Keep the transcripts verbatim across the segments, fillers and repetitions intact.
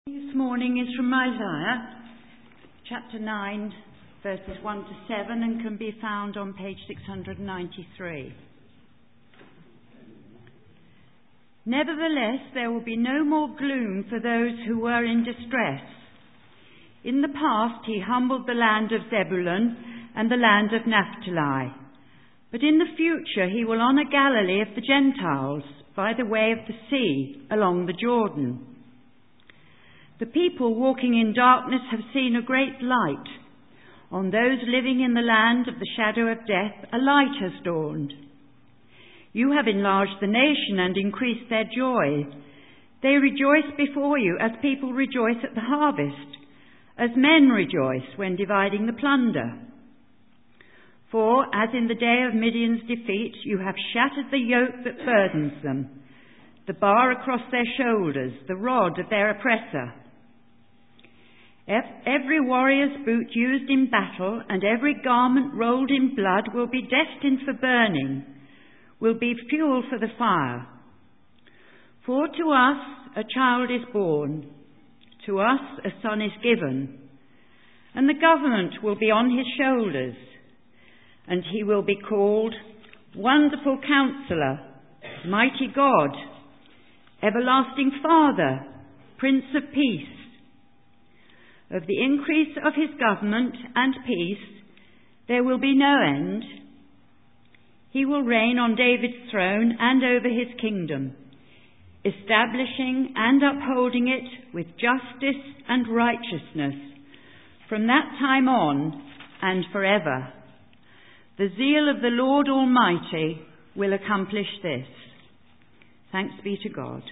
This morning is from Isaiah, chapter nine, verses one to seven, and can be found on page six hundred ninety-three. Nevertheless, there will be no more gloom for those who were in distress. In the past he humbled the land of Zebulun and the land of Naphtali. But in the future he will honour Galilee of the Gentiles by the way of the sea along the Jordan. The people walking in darkness have seen a great light. On those living in the land of the shadow of death, a light has dawned. You have enlarged the nation and increased their joy. They rejoice before you as people rejoice at the harvest, as men rejoice when dividing the plunder. For, as in the day of Midian's defeat, you have shattered the yoke that burdens them, the bar across their shoulders, the rod of their oppressor. Every warrior's boot used in battle and every garment rolled in blood will be destined for burning, will be fuel for the fire. For to us a child is born, to us a son is given, and the government will be on his shoulders, and he will be called Wonderful Counselor, Mighty God, Everlasting Father, Prince of Peace. Of the increase of his government and peace there will be no end. He will reign on David's throne and over his kingdom, establishing and upholding it with justice and righteousness from that time on and forever. The zeal of the Lord Almighty will accomplish this. Thanks be to God.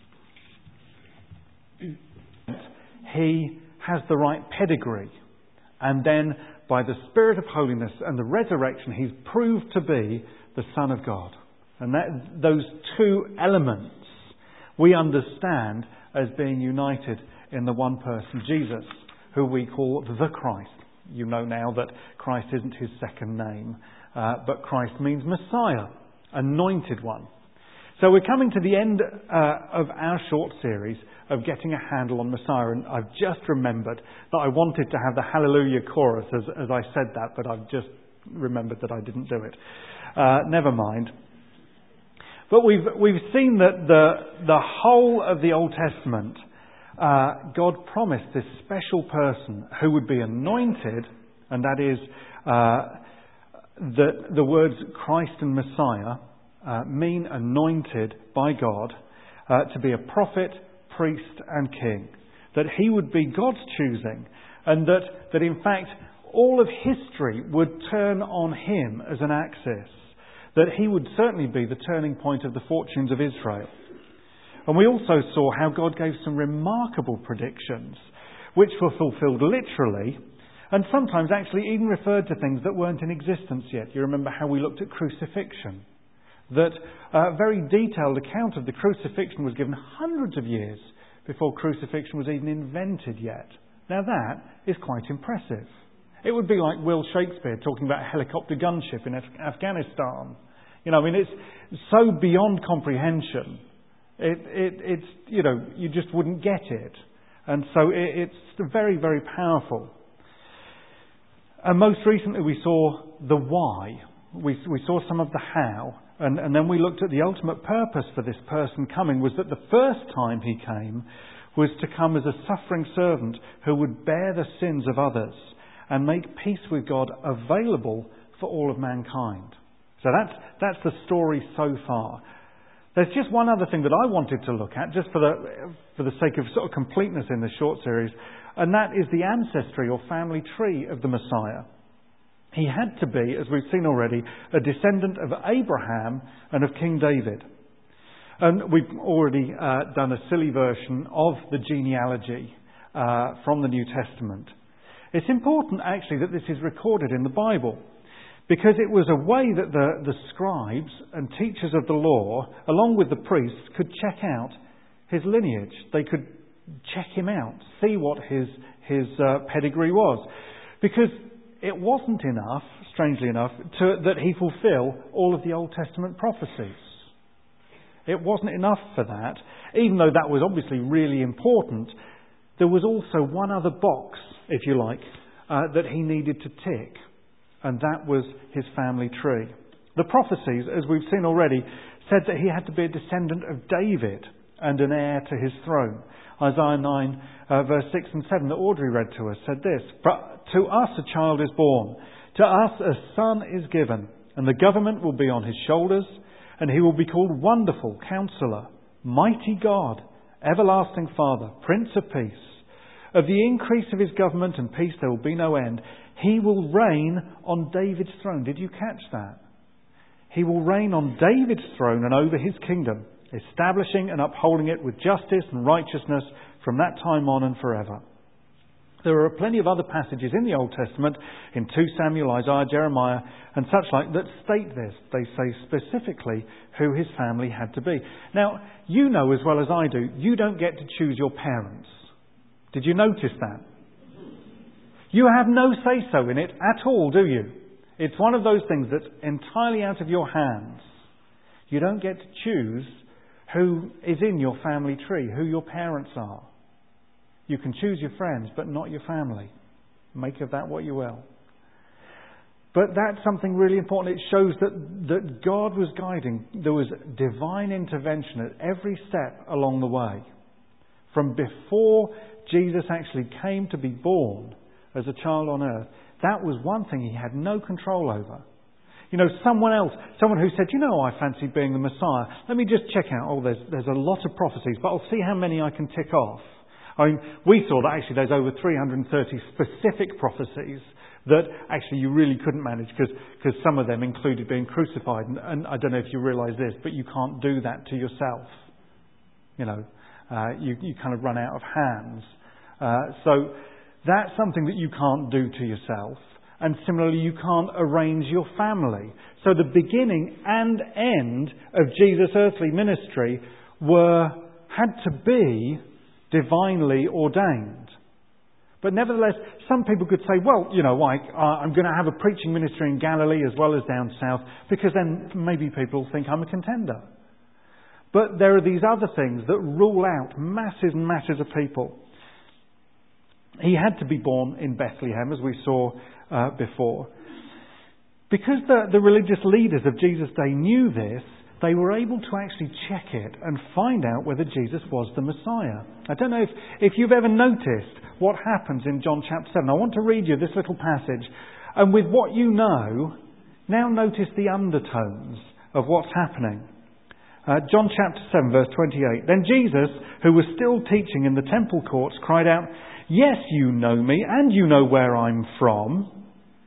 He has the right pedigree, and then by the Spirit of holiness and the resurrection he's proved to be the Son of God. And that, those two elements we understand as being united in the one person, Jesus, who we call the Christ. You know now that Christ isn't his second name, uh, but Christ means Messiah, anointed one. So we're coming to the end uh, of our short series of getting a handle on Messiah, and I've just remembered that I wanted to have the Hallelujah chorus as, as I said that, but I've just remembered that I didn't do it. Uh, never mind. But we've we've seen that the the whole of the Old Testament, uh, God promised this special person who would be anointed, and that is uh, the the words Christ and Messiah uh, mean anointed by God uh, to be a prophet, priest and king, that he would be God's choosing, and that, that in fact all of history would turn on him as an axis, that he would certainly be the turning point of the fortunes of Israel. And we also saw how God gave some remarkable predictions which were fulfilled literally, and sometimes actually even referred to things that weren't in existence yet. You remember how we looked at crucifixion, that a very detailed account of the crucifixion was given hundreds of years before crucifixion was even invented yet. Now that is quite impressive. It would be like Will Shakespeare talking about a helicopter gunship in Af- Afghanistan. You know, I mean, it's so beyond comprehension. It, it, it's, you know, you just wouldn't get it. And so it, it's very, very powerful. And most recently we saw the why. We, we saw some of the how. And, and then we looked at the ultimate purpose for this person coming was that the first time he came was to come as a suffering servant who would bear the sins of others and make peace with God available for all of mankind. So that's, that's the story so far. There's just one other thing that I wanted to look at, just for the, for the sake of sort of completeness in this short series, and that is the ancestry or family tree of the Messiah. He had to be, as we've seen already, a descendant of Abraham and of King David. And we've already uh, done a silly version of the genealogy uh, from the New Testament. It's important, actually, that this is recorded in the Bible, because it was a way that the, the scribes and teachers of the law, along with the priests, could check out his lineage. They could check him out, see what his, his uh, pedigree was. Because it wasn't enough, strangely enough, to, that he fulfill all of the Old Testament prophecies. It wasn't enough for that, even though that was obviously really important. there was also one other box, if you like, uh, that he needed to tick, and that was his family tree. The prophecies, as we've seen already, said that he had to be a descendant of David and an heir to his throne. Isaiah nine, uh, verse six and seven, that Audrey read to us, said this: "But to us a child is born, to us a son is given, and the government will be on his shoulders, and he will be called Wonderful Counselor, Mighty God, Everlasting Father, Prince of Peace. Of the increase of his government and peace there will be no end. He will reign on David's throne." Did you catch that? He will reign on David's throne and over his kingdom, establishing and upholding it with justice and righteousness from that time on and forever. There are plenty of other passages in the Old Testament, in Second Samuel, Isaiah, Jeremiah, and such like, that state this. They say specifically who his family had to be. Now, you know as well as I do, you don't get to choose your parents. Did you notice that? You have no say-so in it at all, do you? It's one of those things that's entirely out of your hands. You don't get to choose who is in your family tree, who your parents are. You can choose your friends, but not your family. Make of that what you will. But that's something really important. It shows that, that God was guiding. There was divine intervention at every step along the way. From before Jesus actually came to be born as a child on earth, that was one thing he had no control over. You know, someone else, someone who said, you know, I fancy being the Messiah. Let me just check out. Oh, there's, there's a lot of prophecies, but I'll see how many I can tick off. I mean, we saw that actually there's over three hundred thirty specific prophecies that actually you really couldn't manage because because some of them included being crucified. And, and I don't know if you realise this, but you can't do that to yourself. You know, uh, you, you kind of run out of hands. Uh, so that's something that you can't do to yourself. And similarly, you can't arrange your family. So the beginning and end of Jesus' earthly ministry were had to be divinely ordained. But nevertheless, some people could say, well, you know, like, uh, I'm going to have a preaching ministry in Galilee as well as down south, because then maybe people think I'm a contender. But there are these other things that rule out masses and masses of people. He had to be born in Bethlehem, as we saw uh, before. Because the, the religious leaders of Jesus' day knew this, they were able to actually check it and find out whether Jesus was the Messiah. I don't know if, if you've ever noticed what happens in John chapter seven. I want to read you this little passage. And with what you know, now notice the undertones of what's happening. Uh, John chapter seven, verse twenty-eight. Then Jesus, who was still teaching in the temple courts, cried out, "Yes, you know me, and you know where I'm from.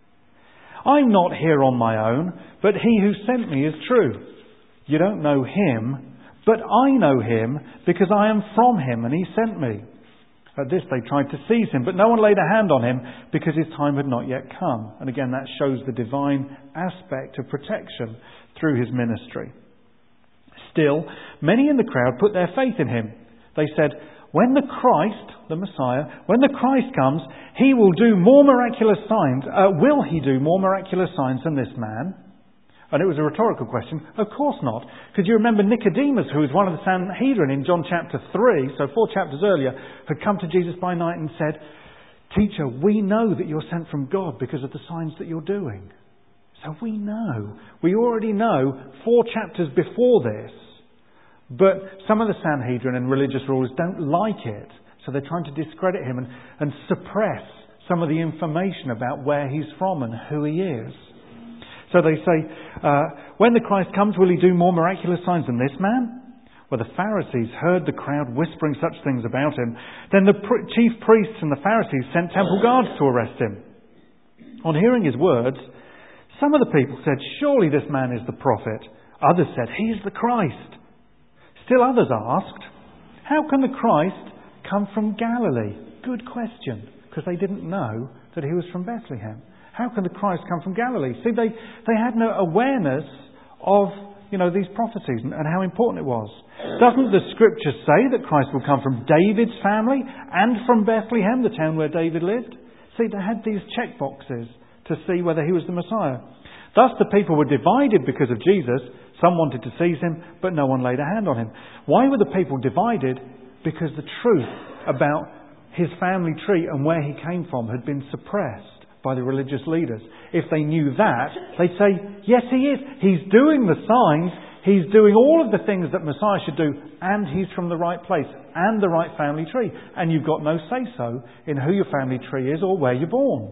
I'm not here on my own, but he who sent me is true. You don't know him, but I know him, because I am from him, and he sent me." At this they tried to seize him, but no one laid a hand on him, because his time had not yet come. And again, that shows the divine aspect of protection through his ministry. Still, many in the crowd put their faith in him. They said, "When the Christ, the Messiah, when the Christ comes, he will do more miraculous signs. Uh, will he do more miraculous signs than this man?" And it was a rhetorical question. Of course not. Because you remember Nicodemus, who was one of the Sanhedrin in John chapter three, so four chapters earlier, had come to Jesus by night and said, "Teacher, we know that you're sent from God because of the signs that you're doing." So we know. We already know four chapters before this. But some of the Sanhedrin and religious rulers don't like it. So they're trying to discredit him and, and suppress some of the information about where he's from and who he is. So they say, uh, when the Christ comes, will he do more miraculous signs than this man? Well, the Pharisees heard the crowd whispering such things about him. Then the pr- chief priests and the Pharisees sent temple guards to arrest him. On hearing his words, some of the people said, "Surely this man is the prophet." Others said, "He is the Christ." Still others asked, "How can the Christ come from Galilee?" Good question, because they didn't know that he was from Bethlehem. How can the Christ come from Galilee? See, they, they had no awareness of, you know, these prophecies and, and how important it was. Doesn't the Scripture say that Christ will come from David's family and from Bethlehem, the town where David lived? See, they had these check boxes to see whether he was the Messiah. Thus the people were divided because of Jesus. Some wanted to seize him, but no one laid a hand on him. Why were the people divided? Because the truth about his family tree and where he came from had been suppressed by the religious leaders. If they knew that, they'd say, yes, he is. He's doing the signs. He's doing all of the things that Messiah should do, and he's from the right place and the right family tree. And you've got no say-so in who your family tree is or where you're born.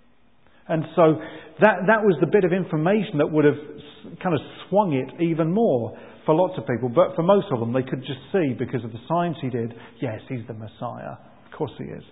And so that that was the bit of information that would have kind of swung it even more for lots of people. But for most of them, they could just see, because of the signs he did, yes, he's the Messiah. Of course he is.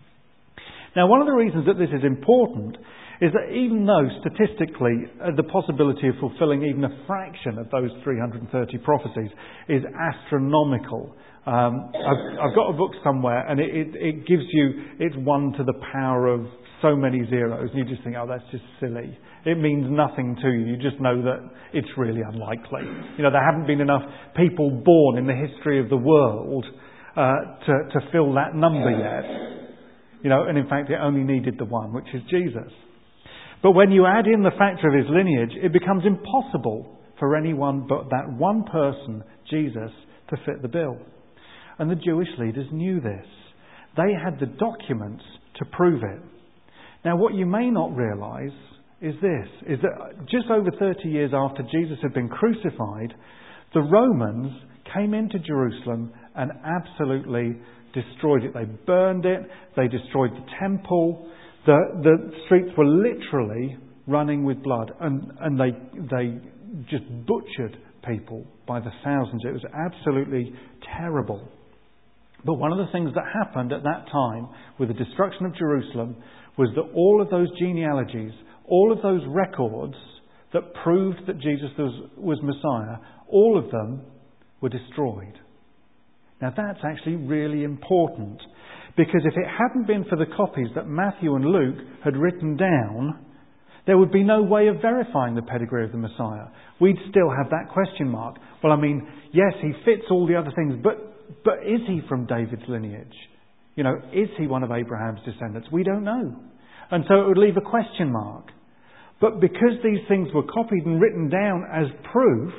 Now, one of the reasons that this is important is that even though statistically uh, the possibility of fulfilling even a fraction of those three hundred thirty prophecies is astronomical. Um, I've, I've got a book somewhere, and it, it, it gives you, it's one to the power of so many zeros, and you just think, oh, that's just silly. It means nothing to you. You just know that it's really unlikely. You know, there haven't been enough people born in the history of the world uh, to, to fill that number yet. You know, and in fact, it only needed the one, which is Jesus. But when you add in the factor of his lineage, it becomes impossible for anyone but that one person, Jesus, to fit the bill. And the Jewish leaders knew this. They had the documents to prove it. Now, what you may not realise is this, is that just over thirty years after Jesus had been crucified, the Romans came into Jerusalem and absolutely destroyed it. They burned it. They destroyed the temple. The, the streets were literally running with blood, and, and they, they just butchered people by the thousands. It was absolutely terrible. But one of the things that happened at that time with the destruction of Jerusalem was that all of those genealogies, all of those records that proved that Jesus was, was Messiah, all of them were destroyed. Now that's actually really important, because if it hadn't been for the copies that Matthew and Luke had written down, there would be no way of verifying the pedigree of the Messiah. We'd still have that question mark. Well, I mean, yes, he fits all the other things, but but is he from David's lineage? You know, is he one of Abraham's descendants? We don't know. And so it would leave a question mark. But because these things were copied and written down as proof,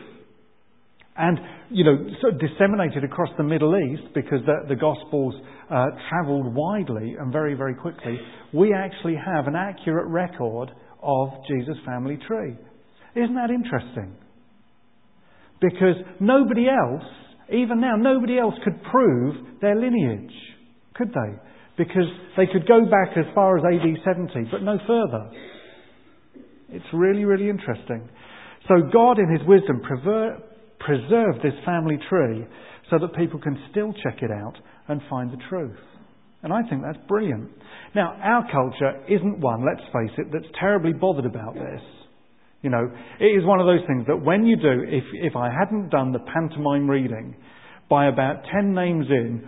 and, you know, sort of disseminated across the Middle East, because the, the Gospels uh, travelled widely and very, very quickly, we actually have an accurate record of Jesus' family tree. Isn't that interesting? Because nobody else, even now, nobody else could prove their lineage, could they? Because they could go back as far as A D seventy, but no further. It's really, really interesting. So God, in his wisdom, prever- preserved this family tree so that people can still check it out and find the truth. And I think that's brilliant. Now, our culture isn't one, let's face it, that's terribly bothered about this. You know, it is one of those things that when you do, if if I hadn't done the pantomime reading, by about ten names in,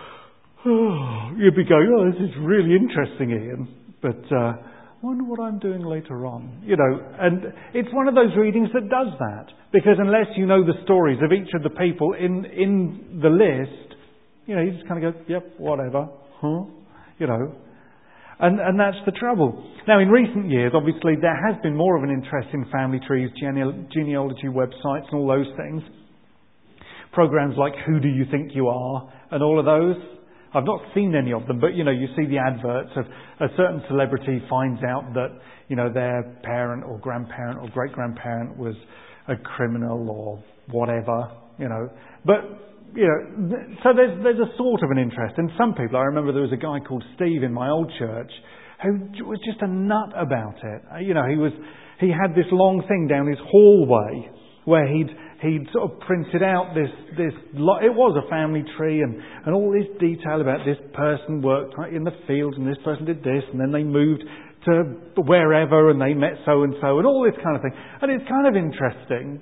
oh, you'd be going, oh, this is really interesting, Ian. But uh, I wonder what I'm doing later on. You know, and it's one of those readings that does that. Because unless you know the stories of each of the people in, in the list, you know, you just kind of go, yep, whatever. Huh? You know. And, and that's the trouble. Now, in recent years, obviously, there has been more of an interest in family trees, gene- genealogy websites and all those things. Programs like Who Do You Think You Are and all of those. I've not seen any of them, but, you know, you see the adverts of a certain celebrity finds out that, you know, their parent or grandparent or great-grandparent was a criminal or whatever, you know. But... You know, so there's there's a sort of an interest. And some people, I remember there was a guy called Steve in my old church who was just a nut about it. You know, he was he had this long thing down his hallway where he'd he'd sort of printed out this this it was a family tree and, and all this detail about this person worked in the fields and this person did this and then they moved to wherever and they met so and so and all this kind of thing. And it's kind of interesting.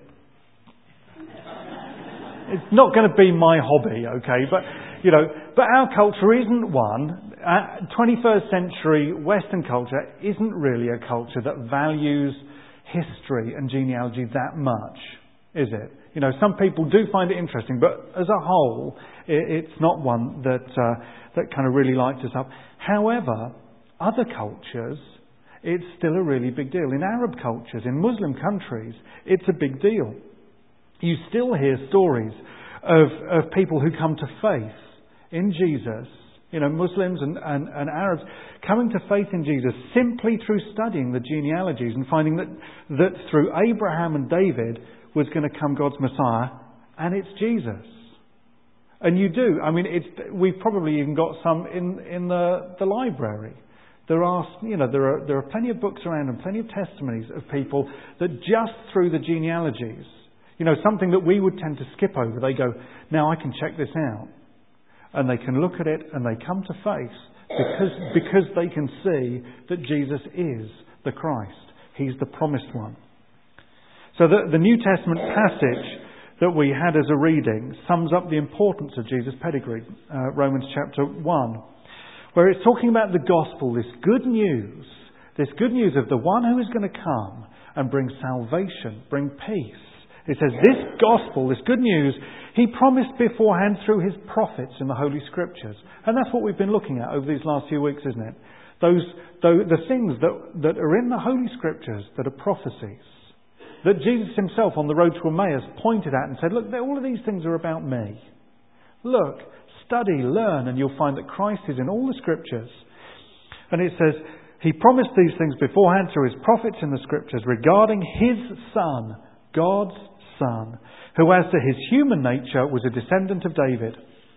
It's not going to be my hobby, okay? But, you know, but our culture isn't one. Uh, twenty-first century Western culture isn't really a culture that values history and genealogy that much, is it? You know, some people do find it interesting, but as a whole, it, it's not one that uh, that kind of really lights us up. However, other cultures, it's still a really big deal. In Arab cultures, in Muslim countries, it's a big deal. You still hear stories of, of people who come to faith in Jesus You know, Muslims and, and, and Arabs coming to faith in Jesus simply through studying the genealogies and finding that, that through Abraham and David was going to come God's Messiah, and it's Jesus. And you do. I mean, it's, we've probably even got some in, in the, the library. There are, you know, there are there are plenty of books around and plenty of testimonies of people that just through the genealogies, you know, something that we would tend to skip over, they go, now I can check this out. And they can look at it and they come to faith because, because they can see that Jesus is the Christ. He's the promised one. So the, the New Testament passage that we had as a reading sums up the importance of Jesus' pedigree, uh, Romans chapter one, where it's talking about the gospel, this good news, this good news of the one who is going to come and bring salvation, bring peace. It says this gospel, this good news, he promised beforehand through his prophets in the Holy Scriptures. And that's what we've been looking at over these last few weeks, isn't it? Those, the, the things that, that are in the Holy Scriptures that are prophecies, that Jesus himself on the road to Emmaus pointed at and said, look, all of these things are about me. Look, study, learn, and you'll find that Christ is in all the Scriptures. And it says, he promised these things beforehand through his prophets in the Scriptures regarding his Son, God's Son, who as to his human nature was a descendant of David,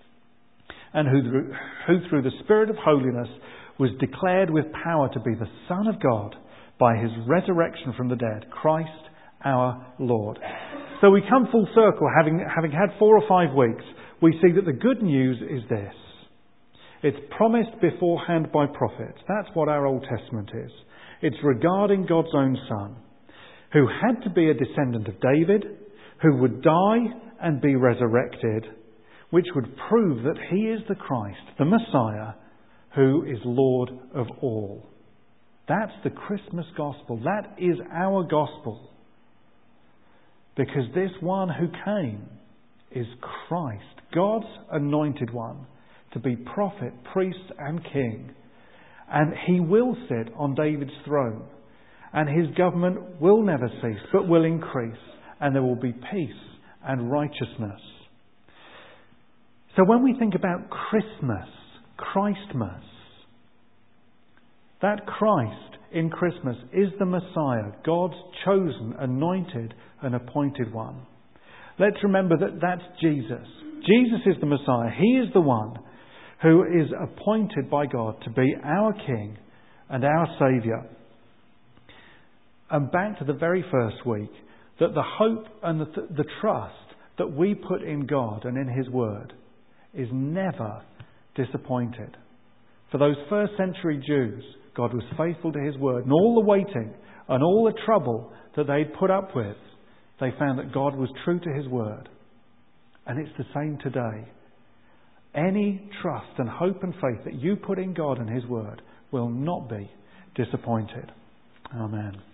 and who, who through the Spirit of holiness was declared with power to be the Son of God by his resurrection from the dead, Christ our Lord. So we come full circle, having, having had four or five weeks, we see that the good news is this. It's promised beforehand by prophets. That's what our Old Testament is. It's regarding God's own Son, who had to be a descendant of David, who would die and be resurrected, which would prove that he is the Christ, the Messiah, who is Lord of all. That's the Christmas gospel. That is our gospel. Because this one who came is Christ, God's anointed one, to be prophet, priest and king. And he will sit on David's throne. And his government will never cease, but will increase. And there will be peace and righteousness. So when we think about Christmas, Christmas, that Christ in Christmas is the Messiah, God's chosen, anointed and appointed one. Let's remember that that's Jesus. Jesus is the Messiah. He is the one who is appointed by God to be our King and our Saviour. And back to the very first week, that the hope and the, the trust that we put in God and in his word is never disappointed. For those first century Jews, God was faithful to his word, and all the waiting and all the trouble that they'd put up with, they found that God was true to his word. And it's the same today. Any trust and hope and faith that you put in God and his word will not be disappointed. Amen.